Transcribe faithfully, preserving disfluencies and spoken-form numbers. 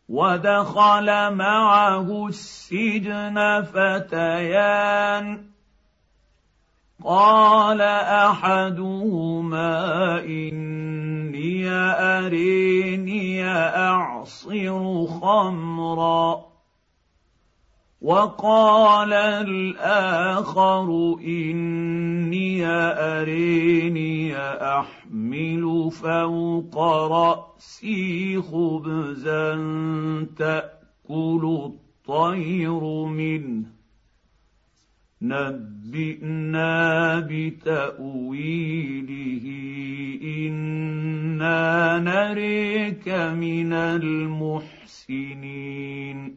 ودخل معه السجن فتيان قال احدهما اني اريني اعصر خمرا وقال الاخر اني اريني احمل فوق راسي خبزا تاكل الطير منه نبئنا بتاويله انا نريك من المحسنين